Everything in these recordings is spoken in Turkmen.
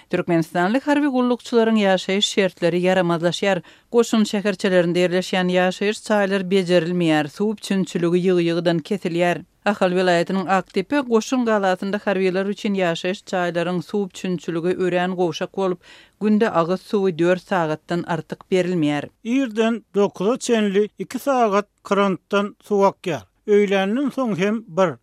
Türkmenistanlyk harby gullukçylaryň ýaşaýyş şertleri yaramazlaşýar. Goşun şäherçelerinde ýerleşýän ýaşaýyş çaýlary bejerilmeýär, suw üçinçiligi ýygy-ýygydan kesilýär. Ahal vilayatynyň Aktepe goşun galatynda harbiýler üçin ýaşaýyş çaýlaryň suw üçinçiligi örän gowşak bolup, günde agyz suwy 4 sagatdan artyk berilmeýär. Irden 9 çenli 2 sagat krantdan suw akýar. Öýlenden soň hem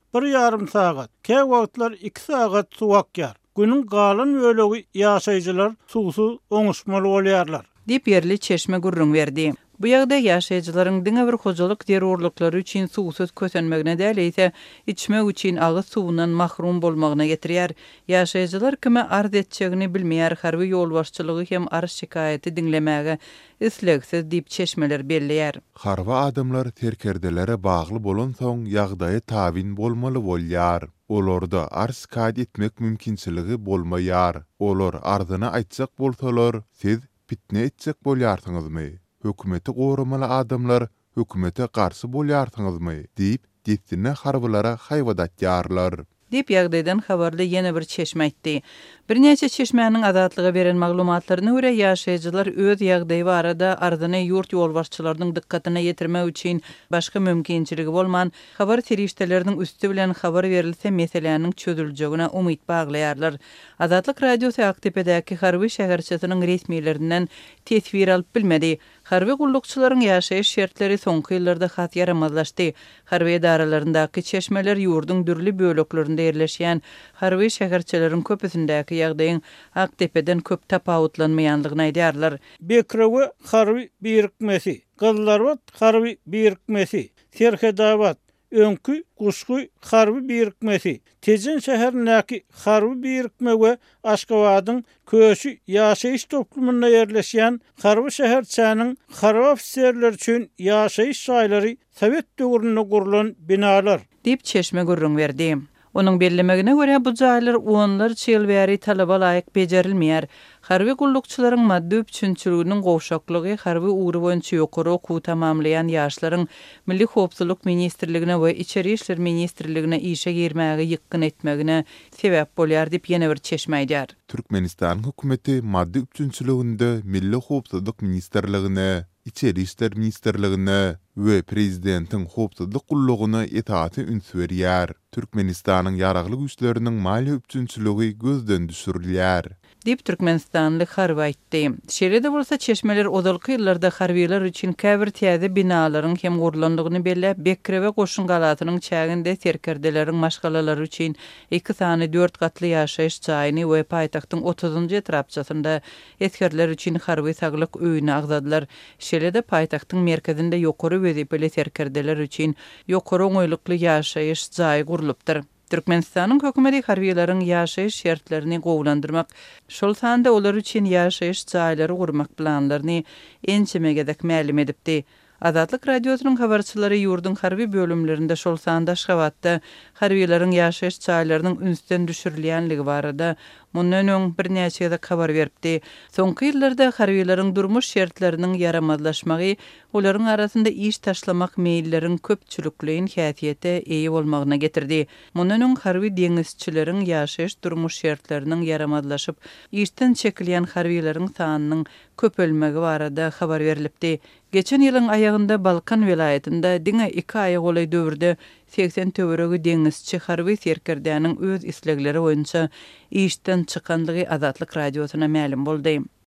1,5 sagat, käy wagtlar 2 sagat suw akýar. Günün galan bölegi ýaşaýjylar suwsuz oňuşmaly bolýarlar. Dip yerli çeşme gurrun verdi. Bu ýagdaý ýaşaýjylaryň diňe bir hojalyk derurlyklary üçin suwsuz kösenmegine däl ise içmek üçin agyz suwundan mahrum bolmagyna getirýär. Ýaşaýjylar kime arz etjegini bilmeýär, harby ýolbaşçylygy hem arz şikaýaty diňlemäge islegsiz dip çeşmeler belleýär. Harba adamlar terkerdelere bagly bolan soň ýagdaýy tabin bolmaly bolýar. Olarda arz kayt etmek mümkinçiligi bolmaýar. Olar arzyny aýtjak bolsalar, siz pitne etjek bolýarsyňyzmy? Hökümeti goramaly adamlar hökümete garşy bolýarsyňyzmy? Diýip gitdine harbylara haýwadatýarlar. Dip ýagdaýdan habarly ýene bir çeşme aýtdy. Bir näçe çeşmäniň adatlyga beren maglumatlaryna görä ýaşaýjylar öz ýagdaýy barada arzyny ýurt ýolbaşçylarynyň dikkatine ýetirmek üçin başga mümkinçiligi bolman habar terişdeleriniň üstü bilen habar berilse meseleniň çözüljegine umyt baglaýarlar. Azatlyk radiosu Aktepe'däki harby şäherçesiniň resmiýetlerinden tesbir alyp bilmedi. Harby gullukçylaryň ýaşaýyş şertleri soňky ýyllarda hat yaramazlaşdy. Harby edaralaryndaky çeşmeler ýurduň dürli böleklerinde ýerleşýän harby şäherçeleriň köpüsindäki ýagdaýyň Aktepe'den köp tapawutlanmaýanlygyny aýdýarlar. Bekrewe harby birikmesi, Gyllarbat harby birikmesi, Serhedawat, Öňkü, Guşguy harby birikmesi, Tejen şäherindäki harby birikme we Aşgabatyň köşü ýaşaýyş toplumunda ýerleşýän harby şäherçäniň harby ofserler üçin ýaşaýyş şaýlary Sowet döwründe gurulan binalar. Dip çeşme gurrun verdi. Onun bellemegine görä bu jaýlar onlarça ýyl bäri talaba laýyk bejerilmeýär. Harby gullukçylaryň maddi üçinçiliginiň gowşaklygy harby uğru boýunça ýokary okuw tamamlayan ýaşlaryň Milli Howpsuzlyk Ministrligine we İçeri işler Ministrligine işe girmäge ýykyn etmegine sebäp bolýar diýip ýene bir çeşme aýdýar. Türkmenistan hökümeti maddi üçinçiliginde Milli Howpsuzlyk Ministrligine, İçeri işler Ministrligine we prezidentiň howpsuzlyk gullugyna itaati ünsürýär. Türkmenistanyň ýaragly güýçleriniň maliýe üçinçiligi gözden düşürilýär. Dip Türkmenistanlyk harby aýtdy. Şeýle-de bolsa çeşmeler odalky ýyllarda harbiýler üçin käbir täze binalaryň hem gurlandygyny belläp, Bekrewe goşun galatynyň çäginde terkerdeleriň maşgalalary üçin 2 sany 4 gatly ýaşaýyş çaýyny we paýtagtyň 30-njy etrapçasynda etkerler üçin harby saglyk öýüni agzadylar. Şeýle-de paýtagtyň merkezinde ýokary wezipeli terkerdeler üçin ýokary oňoýlukly ýaşaýyş çaýy gurulypdyr. Türkmenistanyň hökümeti harbiýlaryň ýaşaýyş şertlerini gowlandyrmak, şol sanda olar üçin ýaşaýyş çaýlary gurmak planlaryny ençemegedek mälim edipdi. Azatlyk radiosynyň habarçylary ýurdun harby bölümlerinde şol sanda Aşgabatda harbiýlaryň ýaşaýyş çaýlarynyň ünsden düşürilýänligi barada mundan öň bir näçe ýylda habar beripdi. Soňky ýyllarda harbiýlaryň durmuş şertleriniň yaramazlaşmagy olaryň arasynda iş taşlamak meýilleriň köpçülikliğin häsiýete eýe bolmagyna getirdi. Mundan öň harby deňizçileriň ýaşaýyş durmuş şertleriniň yaramazlaşyp işden çekilýän harbiýlaryň sanynyň köpelmegi barada habar berilipdi. Geçen ýylyň aýagynda Balkan vilayatynda diňe 2 aýy golay döwürde 80 töweregi deňizçi harby serkerdäniň öz islegleri boýunça işden çykanlygy Azatlyk radiosuna mälim boldy.